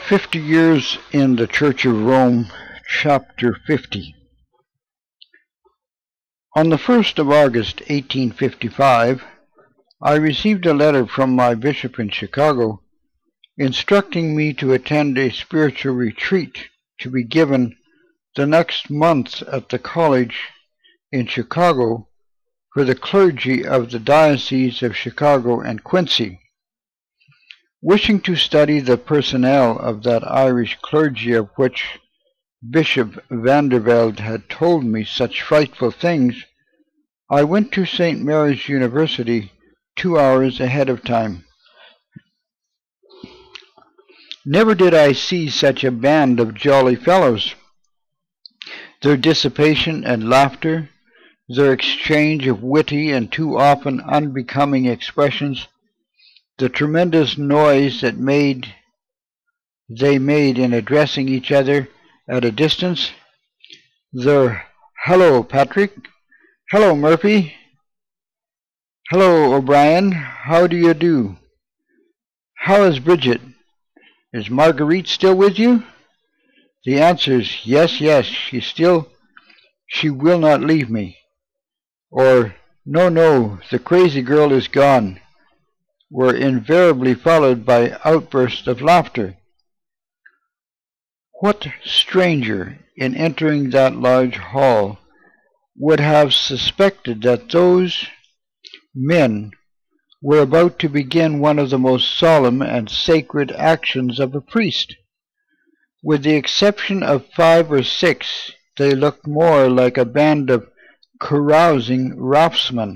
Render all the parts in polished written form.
50 Years in the Church of Rome, Chapter 50. On the 1st of August, 1855, I received a letter from my bishop in Chicago instructing me to attend a spiritual retreat to be given the next month at the college in Chicago for the clergy of the Diocese of Chicago and Quincy. Wishing to study the personnel of that Irish clergy of which Bishop Vandervelde had told me such frightful things, I went to St. Mary's University 2 hours ahead of time. Never did I see such a band of jolly fellows. Their dissipation and laughter, their exchange of witty and too often unbecoming expressions, the tremendous noise that they made in addressing each other at a distance, their "Hello, Patrick," "Hello, Murphy," "Hello, O'Brien, how do you do?" "How is Bridget? Is Marguerite still with you?" The answers, "Yes, yes, she will not leave me," or "No, no, the crazy girl is gone," were invariably followed by outbursts of laughter. What stranger, in entering that large hall, would have suspected that those men were about to begin one of the most solemn and sacred actions of a priest? With the exception of 5 or 6, they looked more like a band of carousing raftsmen.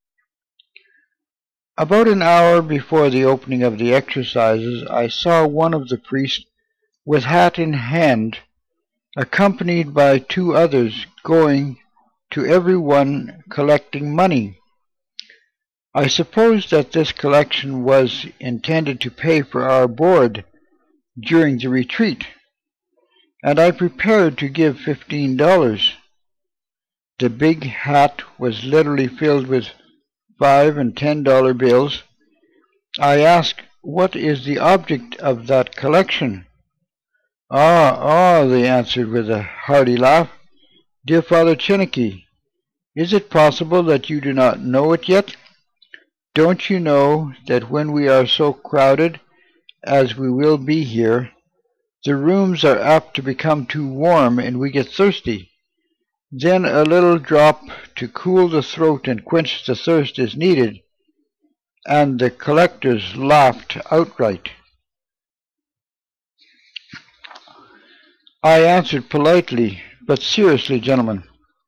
About an hour before the opening of the exercises, I saw one of the priests with hat in hand, accompanied by 2 others, going to every one collecting money. I supposed that this collection was intended to pay for our board during the retreat, and I prepared to give $15. The big hat was literally filled with $5 and $10 bills. I asked, "What is the object of that collection?" Ah, they answered with a hearty laugh. "Dear Father Chinnicky, is it possible that you do not know it yet? Don't you know that when we are so crowded as we will be here, the rooms are apt to become too warm and we get thirsty? Then a little drop to cool the throat and quench the thirst is needed." And the collectors laughed outright. I answered politely, "But seriously, gentlemen,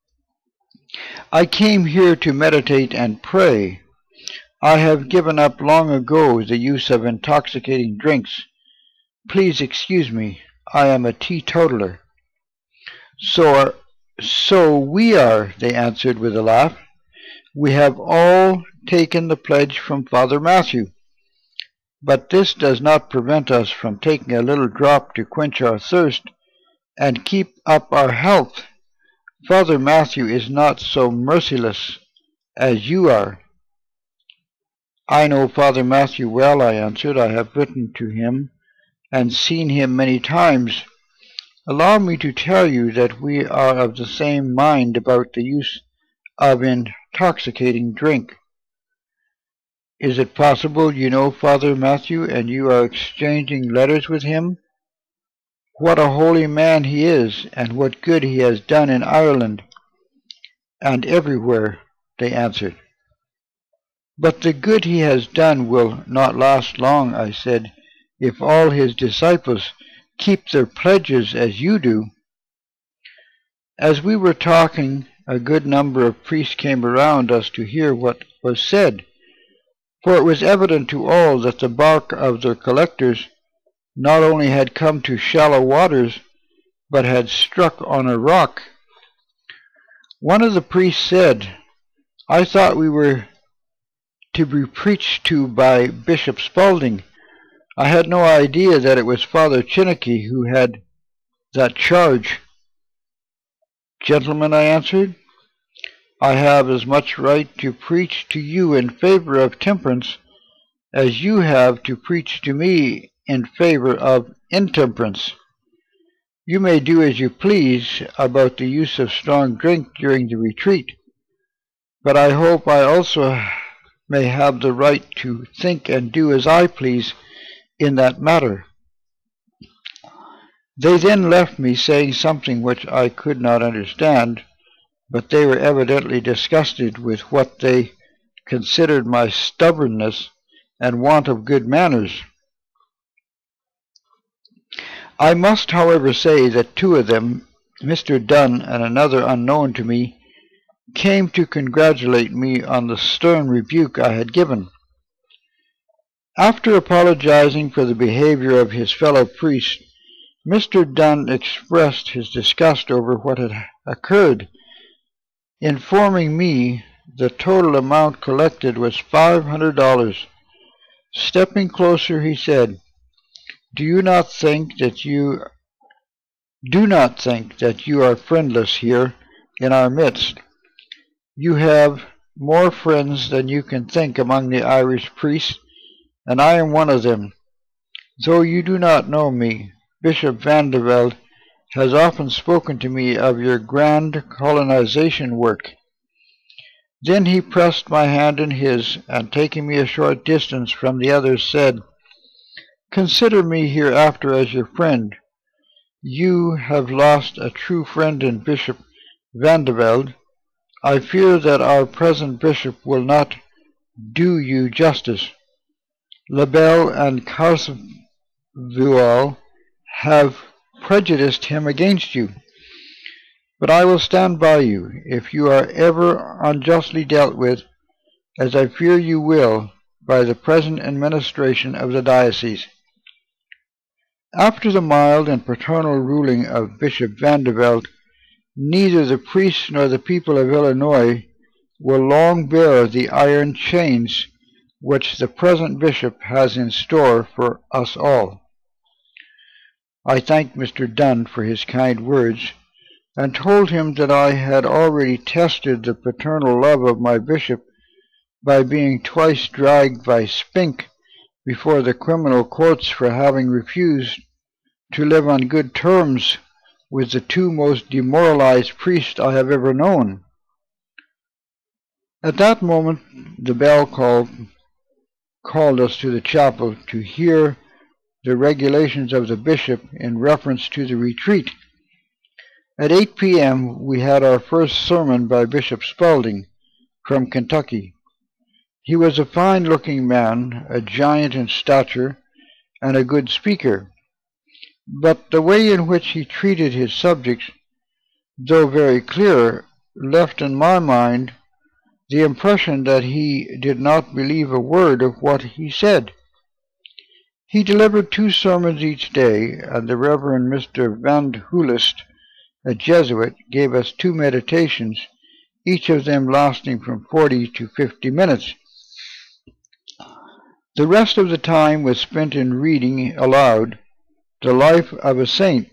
I came here to meditate and pray. I have given up long ago the use of intoxicating drinks. Please excuse me, I am a teetotaler." So we are," they answered with a laugh. "We have all taken the pledge from Father Matthew. But this does not prevent us from taking a little drop to quench our thirst and keep up our health. Father Matthew is not so merciless as you are." "I know Father Matthew well," I answered. "I have written to him and seen him many times. Allow me to tell you that we are of the same mind about the use of intoxicating drink." "Is it possible you know Father Matthew and you are exchanging letters with him? What a holy man he is, and what good he has done in Ireland and everywhere," they answered. "But the good he has done will not last long," I said, "if all his disciples keep their pledges as you do." As we were talking, a good number of priests came around us to hear what was said, for it was evident to all that the bark of their collectors not only had come to shallow waters, but had struck on a rock. One of the priests said, "I thought we were to be preached to by Bishop Spalding. I had no idea that it was Father Chinnicky who had that charge." "Gentlemen," I answered, "I have as much right to preach to you in favor of temperance as you have to preach to me in favor of intemperance. You may do as you please about the use of strong drink during the retreat, but I hope I also may have the right to think and do as I please in that matter." They then left me, saying something which I could not understand, but they were evidently disgusted with what they considered my stubbornness and want of good manners. I must, however, say that two of them, Mr. Dunn and another unknown to me, came to congratulate me on the stern rebuke I had given. After apologizing for the behavior of his fellow priest, Mr. Dunn expressed his disgust over what had occurred, informing me the total amount collected was $500. Stepping closer, he said, Do not think that you are friendless here in our midst. You have more friends than you can think among the Irish priests, and I am one of them. Though you do not know me, Bishop Van de Velde has often spoken to me of your grand colonization work. Then he pressed my hand in his, and taking me a short distance from the others, said, Consider me hereafter as your friend. You have lost a true friend in Bishop Van de Velde. I fear that our present bishop will not do you justice. Lebel and Carswell have prejudiced him against you. But I will stand by you, if you are ever unjustly dealt with, as I fear you will, by the present administration of the diocese. After the mild and paternal ruling of Bishop Van de Velde, neither the priests nor the people of Illinois will long bear the iron chains which the present bishop has in store for us all. I thanked Mr. Dunn for his kind words, and told him that I had already tested the paternal love of my bishop by being twice dragged by Spink before the criminal courts for having refused to live on good terms with the two most demoralized priests I have ever known. At that moment the bell called us to the chapel to hear the regulations of the bishop in reference to the retreat. At 8 p.m. we had our first sermon by Bishop Spalding from Kentucky. He was a fine-looking man, a giant in stature, and a good speaker. But the way in which he treated his subjects, though very clear, left in my mind the impression that he did not believe a word of what he said. He delivered 2 sermons each day, and the Reverend Mr. Van Hulist, a Jesuit, gave us 2 meditations, each of them lasting from 40 to 50 minutes. The rest of the time was spent in reading aloud the life of a saint,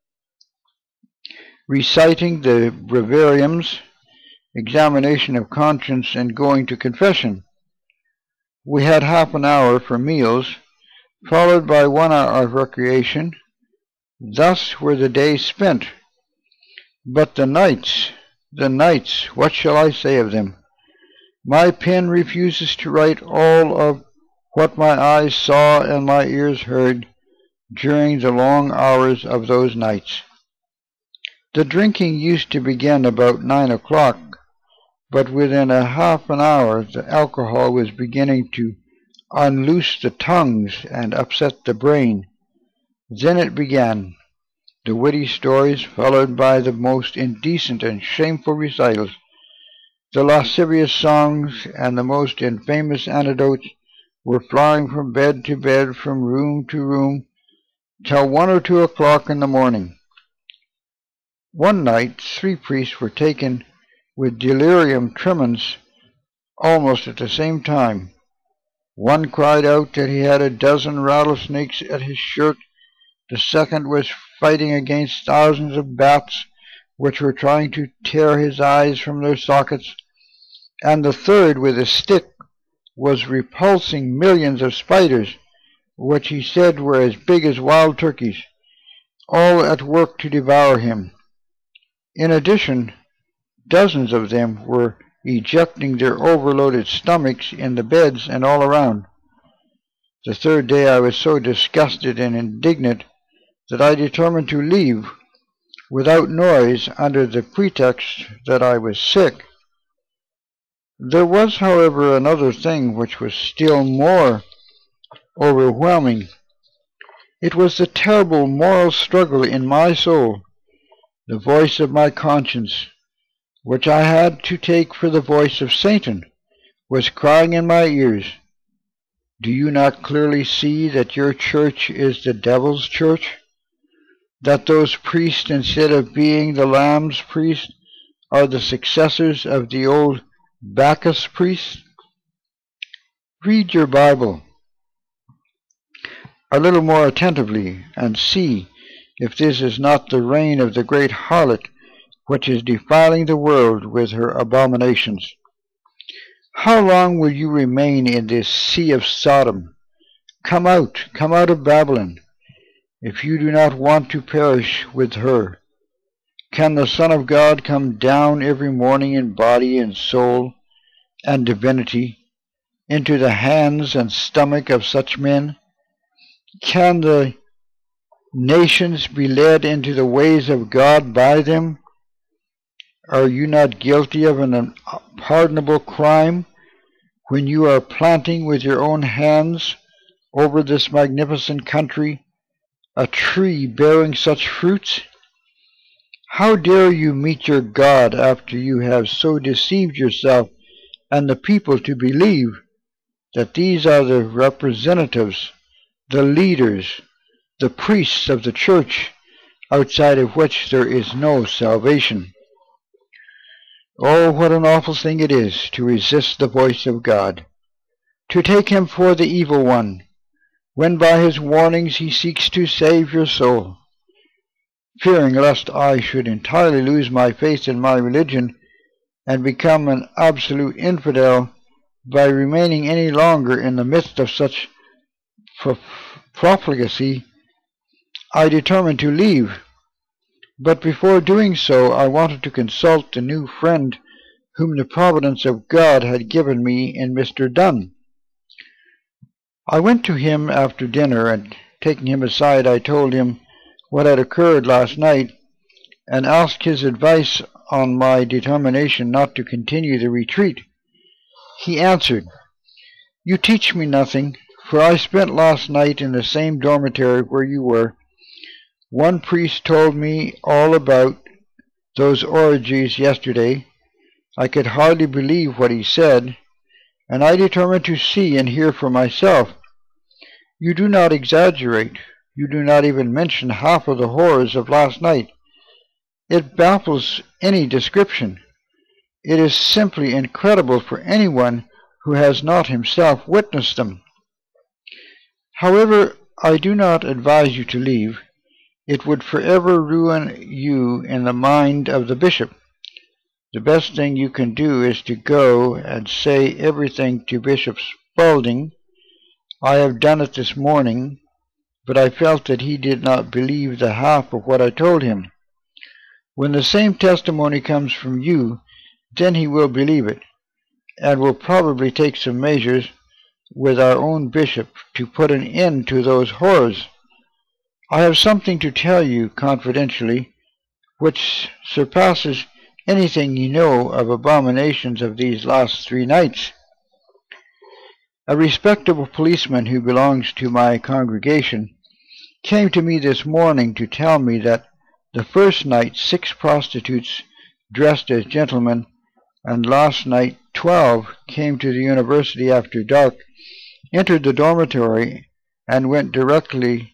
reciting the breviariums, examination of conscience, and going to confession. We had half an hour for meals, followed by 1 hour of recreation. Thus were the days spent. But the nights, what shall I say of them? My pen refuses to write all of what my eyes saw and my ears heard during the long hours of those nights. The drinking used to begin about 9 o'clock, but within a half an hour the alcohol was beginning to unloose the tongues and upset the brain. Then it began, the witty stories followed by the most indecent and shameful recitals, the lascivious songs, and the most infamous anecdotes were flying from bed to bed, from room to room, till 1 or 2 o'clock in the morning. One night 3 priests were taken with delirium tremens almost at the same time. One cried out that he had a dozen rattlesnakes at his shirt. The second was fighting against thousands of bats which were trying to tear his eyes from their sockets, and the third with a stick was repulsing millions of spiders which he said were as big as wild turkeys, all at work to devour him. In addition, dozens of them were ejecting their overloaded stomachs in the beds and all around. The third day I was so disgusted and indignant that I determined to leave without noise under the pretext that I was sick. There was, however, another thing which was still more overwhelming. It was the terrible moral struggle in my soul. The voice of my conscience, which I had to take for the voice of Satan, was crying in my ears, "Do you not clearly see that your church is the devil's church? That those priests, instead of being the Lamb's priests, are the successors of the old Bacchus priests?" Read your Bible a little more attentively, and see if this is not the reign of the great harlot, which is defiling the world with her abominations. How long will you remain in this sea of Sodom? Come out of Babylon, if you do not want to perish with her. Can the Son of God come down every morning in body and soul and divinity into the hands and stomach of such men? Can the nations be led into the ways of God by them? Are you not guilty of an unpardonable crime when you are planting with your own hands over this magnificent country a tree bearing such fruits? How dare you meet your God after you have so deceived yourself and the people to believe that these are the representatives, the leaders, the priests of the church, outside of which there is no salvation? Oh, what an awful thing it is to resist the voice of God, to take him for the evil one, when by his warnings he seeks to save your soul. Fearing lest I should entirely lose my faith in my religion and become an absolute infidel by remaining any longer in the midst of such profligacy, I determined to leave. But before doing so, I wanted to consult the new friend whom the providence of God had given me in Mr. Dunn. I went to him after dinner, and taking him aside, I told him what had occurred last night, and asked his advice on my determination not to continue the retreat. He answered, "You teach me nothing, for I spent last night in the same dormitory where you were. One priest told me all about those orgies yesterday. I could hardly believe what he said, and I determined to see and hear for myself. You do not exaggerate. You do not even mention half of the horrors of last night. It baffles any description. It is simply incredible for anyone who has not himself witnessed them. However, I do not advise you to leave. It would forever ruin you in the mind of the bishop. The best thing you can do is to go and say everything to Bishop Spalding. I have done it this morning, but I felt that he did not believe the half of what I told him. When the same testimony comes from you, then he will believe it, and will probably take some measures with our own bishop to put an end to those horrors. I have something to tell you confidentially, which surpasses anything you know of abominations of these last 3 nights. A respectable policeman who belongs to my congregation came to me this morning to tell me that the first night 6 prostitutes dressed as gentlemen, and last night 12 came to the university after dark, entered the dormitory, and went directed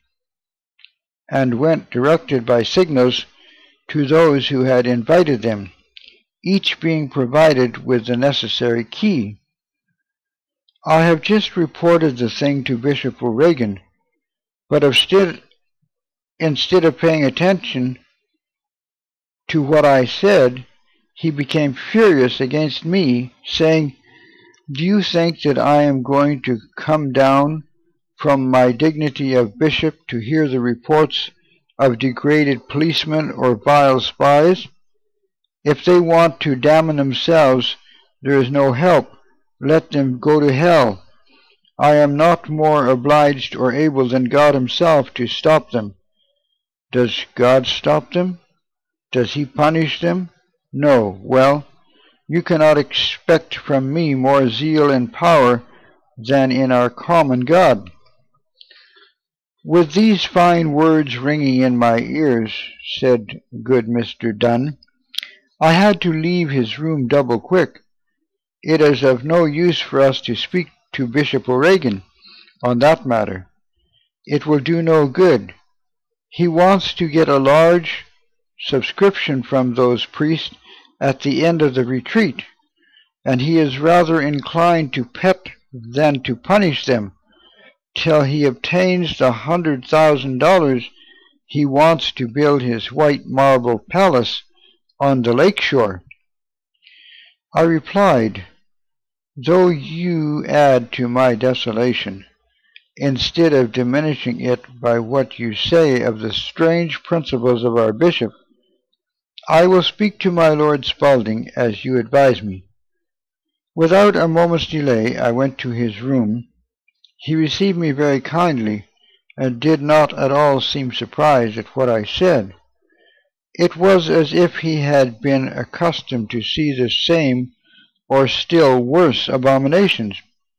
by signals to those who had invited them, each being provided with the necessary key. I have just reported the thing to Bishop O'Regan, but instead of paying attention to what I said, he became furious against me, saying, "Do you think that I am going to come down from my dignity of bishop to hear the reports of degraded policemen or vile spies? If they want to damn themselves, there is no help. Let them go to hell. I am not more obliged or able than God himself to stop them. Does God stop them? Does he punish them? No. Well, you cannot expect from me more zeal and power than in our common God. With these fine words ringing in my ears, said good Mr. Dunn, I had to leave his room double quick. It is of no use for us to speak to Bishop O'Regan on that matter. It will do no good. He wants to get a large subscription from those priests at the end of the retreat, and he is rather inclined to pet than to punish them till he obtains the $100,000 he wants to build his white marble palace on the lake shore. I replied, though you add to my desolation, instead of diminishing it by what you say of the strange principles of our bishop, I will speak to my Lord Spalding as you advise me. Without a moment's delay I went to his room. He received me very kindly, and did not at all seem surprised at what I said. It was as if he had been accustomed to see the same or still worse abominations.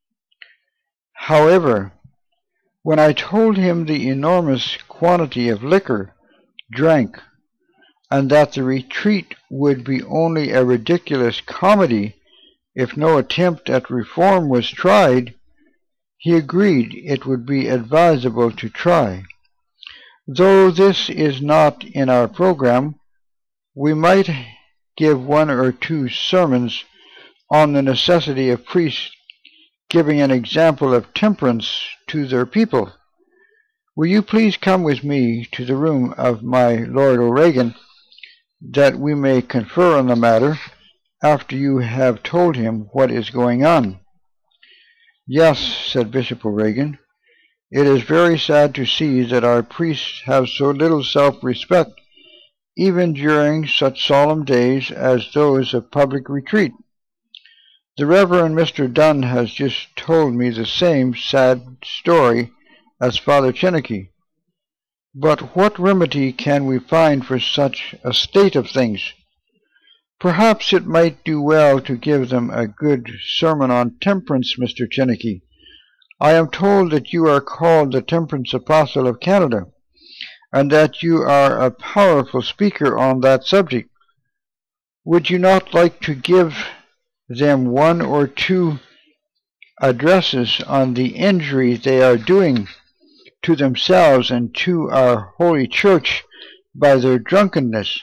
However, when I told him the enormous quantity of liquor drank, and that the retreat would be only a ridiculous comedy if no attempt at reform was tried, he agreed it would be advisable to try. Though this is not in our program, we might give one or two sermons on the necessity of priests giving an example of temperance to their people. Will you please come with me to the room of my Lord O'Regan, that we may confer on the matter after you have told him what is going on? Yes, said Bishop O'Regan, it is very sad to see that our priests have so little self-respect, even during such solemn days as those of public retreat. The Reverend Mr. Dunn has just told me the same sad story as Father Chinnicky. But what remedy can we find for such a state of things? Perhaps it might do well to give them a good sermon on temperance, Mr. Chinnicky. I am told that you are called the Temperance Apostle of Canada, and that you are a powerful speaker on that subject. Would you not like to give them one or two addresses on the injury they are doing to themselves and to our Holy Church by their drunkenness?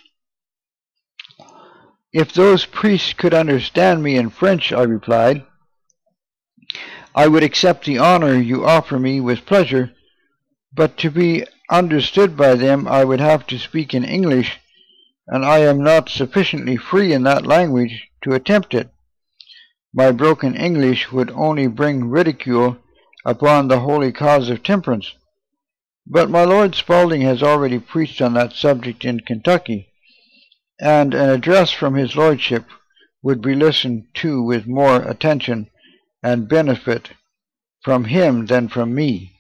If those priests could understand me in French, I replied, I would accept the honor you offer me with pleasure, but to be understood by them I would have to speak in English, and I am not sufficiently free in that language to attempt it. My broken English would only bring ridicule upon the holy cause of temperance. But my Lord Spalding has already preached on that subject in Kentucky, and an address from his lordship would be listened to with more attention and benefit from him than from me.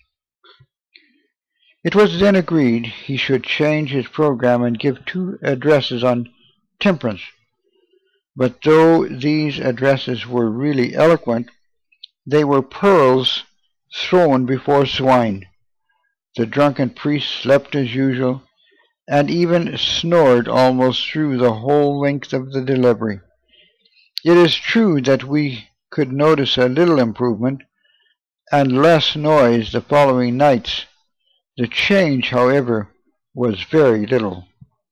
It was then agreed he should change his program and give 2 addresses on temperance. But though these addresses were really eloquent, they were pearls thrown before swine. The drunken priest slept as usual, and even snored almost through the whole length of the delivery. It is true that we could notice a little improvement, and less noise the following nights. The change, however, was very little.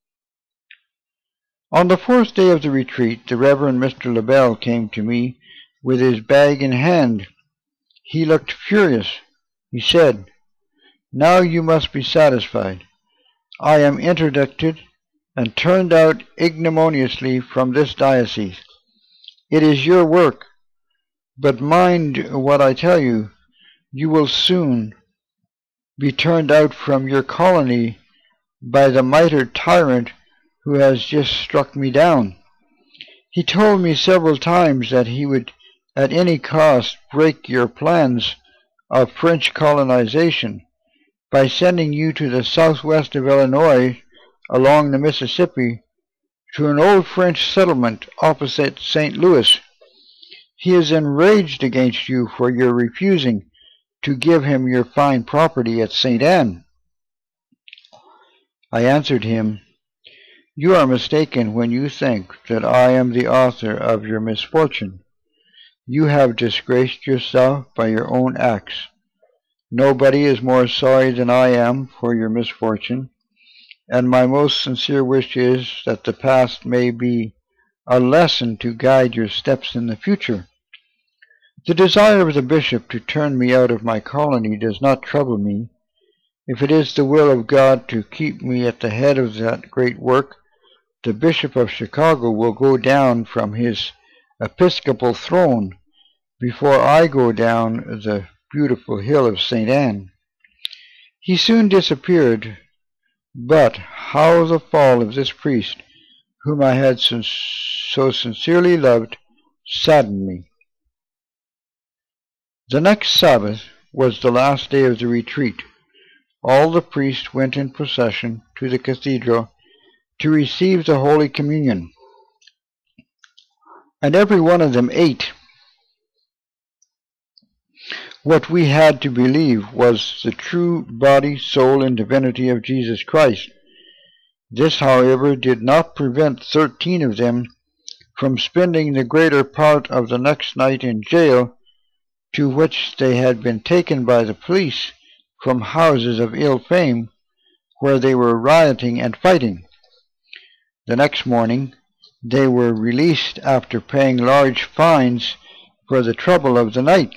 On the 4th day of the retreat, the Reverend Mr. LaBelle came to me with his bag in hand. He looked furious. He said, Now you must be satisfied. I am interdicted and turned out ignominiously from this diocese. It is your work, but mind what I tell you. You will soon, be turned out from your colony by the mitred tyrant who has just struck me down. He told me several times that he would at any cost break your plans of French colonization by sending you to the southwest of Illinois along the Mississippi to an old French settlement opposite St. Louis. He is enraged against you for your refusing to give him your fine property at St. Anne. I answered him, "You are mistaken when you think that I am the author of your misfortune. You have disgraced yourself by your own acts. Nobody is more sorry than I am for your misfortune, and my most sincere wish is that the past may be a lesson to guide your steps in the future. The desire of the bishop to turn me out of my colony does not trouble me. If it is the will of God to keep me at the head of that great work, the Bishop of Chicago will go down from his episcopal throne before I go down the beautiful hill of St. Anne." He soon disappeared, but how the fall of this priest, whom I had so sincerely loved, saddened me. The next Sabbath was the last day of the retreat. All the priests went in procession to the cathedral to receive the Holy Communion, and every one of them ate. What we had to believe was the true body, soul, and divinity of Jesus Christ. This, however, did not prevent 13 of them from spending the greater part of the next night in jail, to which they had been taken by the police from houses of ill fame, where they were rioting and fighting. The next morning they were released after paying large fines for the trouble of the night.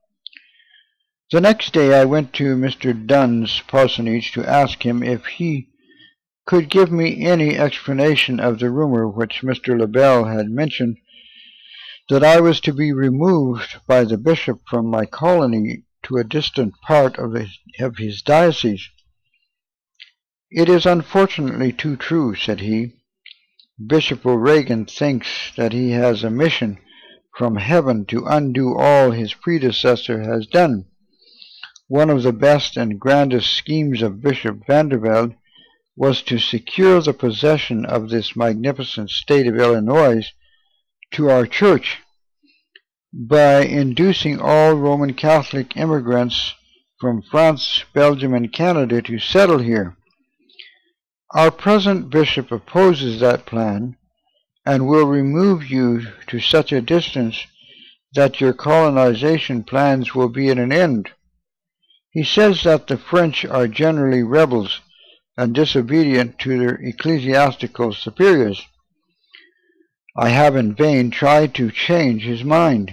The next day I went to Mr. Dunn's parsonage to ask him if he could give me any explanation of the rumor which Mr. LaBelle had mentioned, that I was to be removed by the bishop from my colony to a distant part of his diocese. "It is unfortunately too true," said he. "Bishop O'Regan thinks that he has a mission from heaven to undo all his predecessor has done. One of the best and grandest schemes of Bishop Vandervelde was to secure the possession of this magnificent state of Illinois to our church by inducing all Roman Catholic immigrants from France, Belgium, and Canada to settle here. Our present bishop opposes that plan and will remove you to such a distance that your colonization plans will be at an end. He says that the French are generally rebels and disobedient to their ecclesiastical superiors. I have in vain tried to change his mind.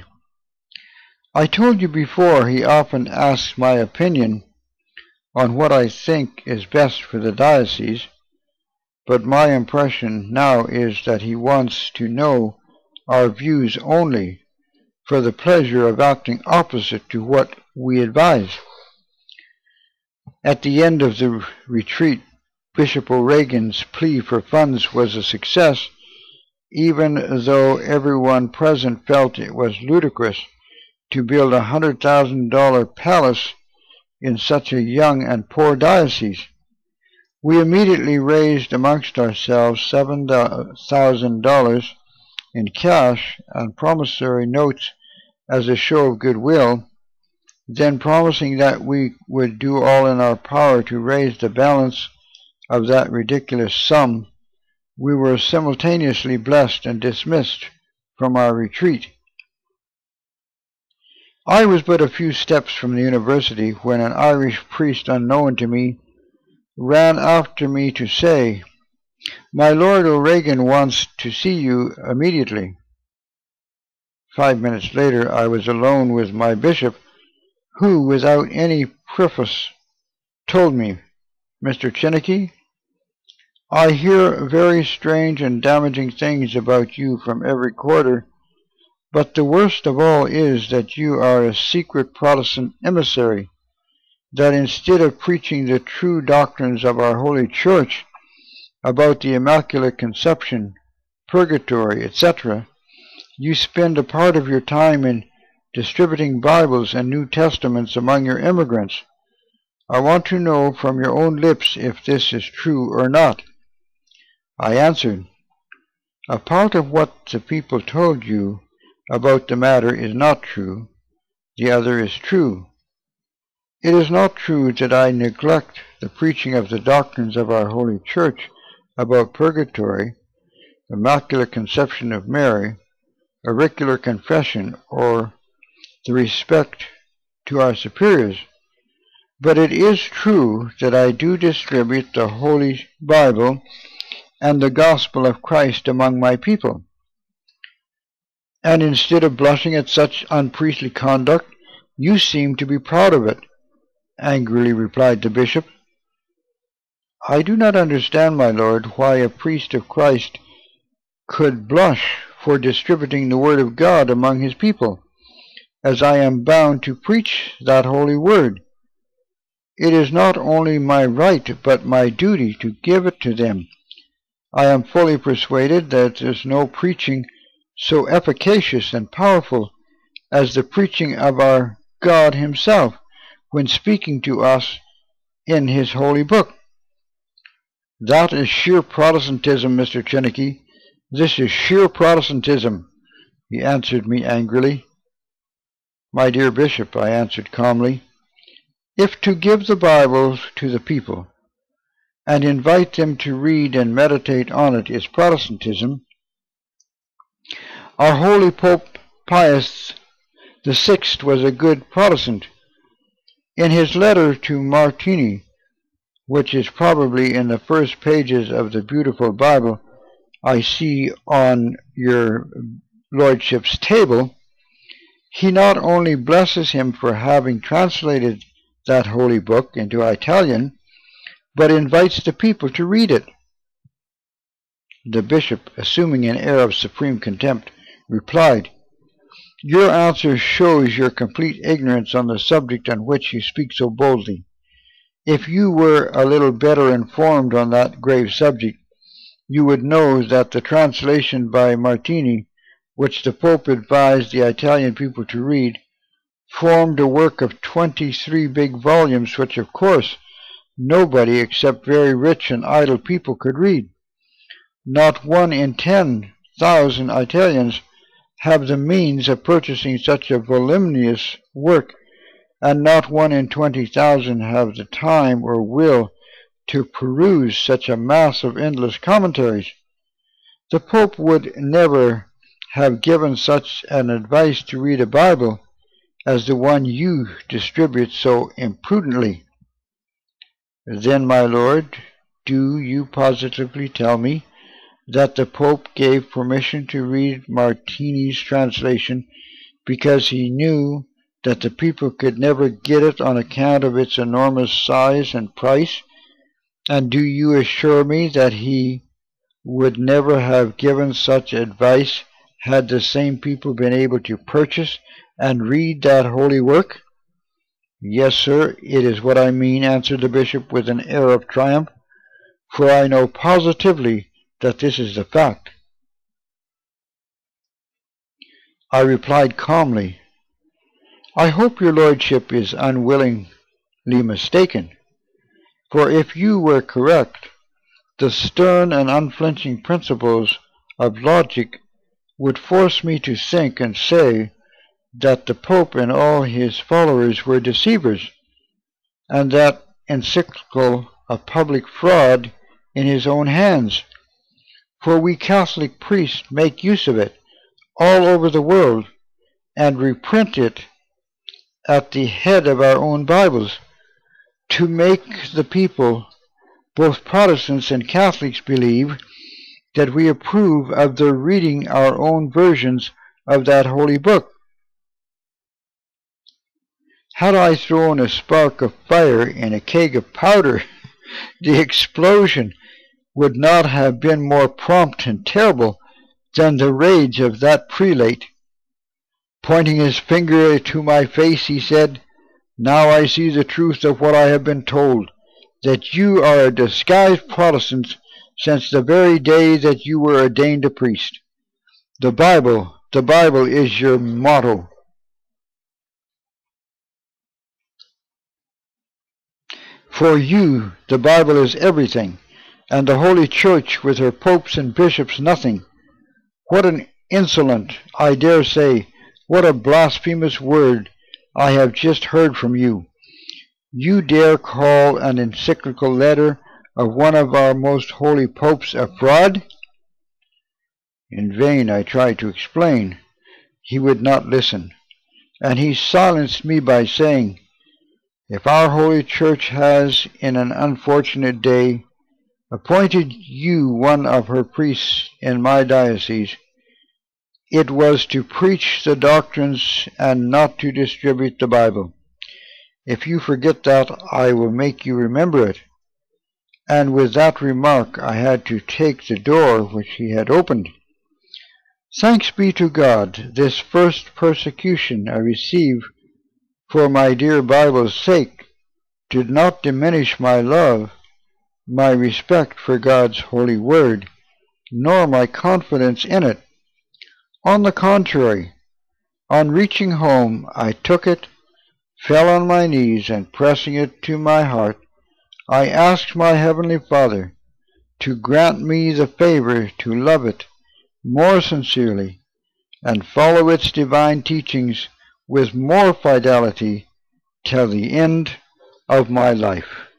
I told you before he often asks my opinion on what I think is best for the diocese, but my impression now is that he wants to know our views only for the pleasure of acting opposite to what we advise. At the end of the retreat, Bishop O'Regan's plea for funds was a success, even though everyone present felt it was ludicrous to build a $100,000 palace in such a young and poor diocese. We immediately raised amongst ourselves $7,000 in cash and promissory notes as a show of goodwill. Then, promising that we would do all in our power to raise the balance of that ridiculous sum, we were simultaneously blessed and dismissed from our retreat. I was but a few steps from the university when an Irish priest unknown to me ran after me to say, "My Lord O'Regan wants to see you immediately." 5 minutes later I was alone with my bishop, who, without any preface, told me, "Mr. Chinnicky, I hear very strange and damaging things about you from every quarter, but the worst of all is that you are a secret Protestant emissary. that instead of preaching the true doctrines of our Holy Church about the Immaculate Conception, purgatory, etc., you spend a part of your time in distributing Bibles and New Testaments among your immigrants. I want to know from your own lips if this is true or not." I answered, "A part of what the people told you about the matter is not true. The other is true. It is not true that I neglect the preaching of the doctrines of our Holy Church about purgatory, Immaculate Conception of Mary, auricular confession, or the respect to our superiors. But it is true that I do distribute the Holy Bible and the gospel of Christ among my people. And instead of blushing at such unpriestly conduct, you seem to be proud of it," angrily replied the bishop. "I do not understand, my lord, why a priest of Christ could blush for distributing the word of God among his people, as I am bound to preach that holy word. It is not only my right, but my duty to give it to them. I am fully persuaded that there is no preaching so efficacious and powerful as the preaching of our God himself when speaking to us in his holy book." "That is sheer Protestantism, Mr. Chinnicky. This is sheer Protestantism," he answered me angrily. "My dear bishop," I answered calmly, "if to give the Bible to the people and invite them to read and meditate on it is Protestantism, our holy Pope Pius VI was a good Protestant. In his letter to Martini, which is probably in the first pages of the beautiful Bible I see on your lordship's table, he not only blesses him for having translated that holy book into Italian, but invites the people to read it." The bishop, assuming an air of supreme contempt, replied, "Your answer shows your complete ignorance on the subject on which you speak so boldly. If you were a little better informed on that grave subject, you would know that the translation by Martini, which the Pope advised the Italian people to read, formed a work of 23 big volumes, which, of course, nobody except very rich and idle people could read. Not 1 in 10,000 Italians have the means of purchasing such a voluminous work, and not 1 in 20,000 have the time or will to peruse such a mass of endless commentaries. The Pope would never have given such an advice to read a Bible as the one you distribute so imprudently." "Then, my lord, do you positively tell me that the Pope gave permission to read Martini's translation because he knew that the people could never get it on account of its enormous size and price? And do you assure me that he would never have given such advice had the same people been able to purchase and read that holy work?" "Yes, sir, it is what I mean," answered the bishop with an air of triumph, "for I know positively that this is the fact." I replied calmly, "I hope your lordship is unwillingly mistaken, for if you were correct, the stern and unflinching principles of logic would force me to think and say that the Pope and all his followers were deceivers, and that encyclical a public fraud in his own hands, for we Catholic priests make use of it all over the world and reprint it at the head of our own Bibles, to make the people, both Protestants and Catholics, believe that we approve of their reading our own versions of that holy book. Had I thrown a spark of fire in a keg of powder, the explosion would not have been more prompt and terrible than the rage of that prelate. Pointing his finger to my face, he said, Now I see the truth of what I have been told, that you are a disguised Protestant since the very day that you were ordained a priest. The Bible is your motto. For you, the Bible is everything, and the Holy Church with her popes and bishops nothing. What an insolent, I dare say, what a blasphemous word I have just heard from you. You dare call an encyclical letter of one of our most holy popes a fraud? In vain I tried to explain. He would not listen, and he silenced me by saying, if our Holy Church has, in an unfortunate day, appointed you one of her priests in my diocese, it was to preach the doctrines and not to distribute the Bible. If you forget that, I will make you remember it. And with that remark I had to take the door which he had opened. Thanks be to God, this first persecution I receive for my dear Bible's sake did not diminish my love, my respect for God's holy word, nor my confidence in it. On the contrary, on reaching home, I took it, fell on my knees, and pressing it to my heart, I asked my Heavenly Father to grant me the favor to love it more sincerely and follow its divine teachings with more fidelity till the end of my life.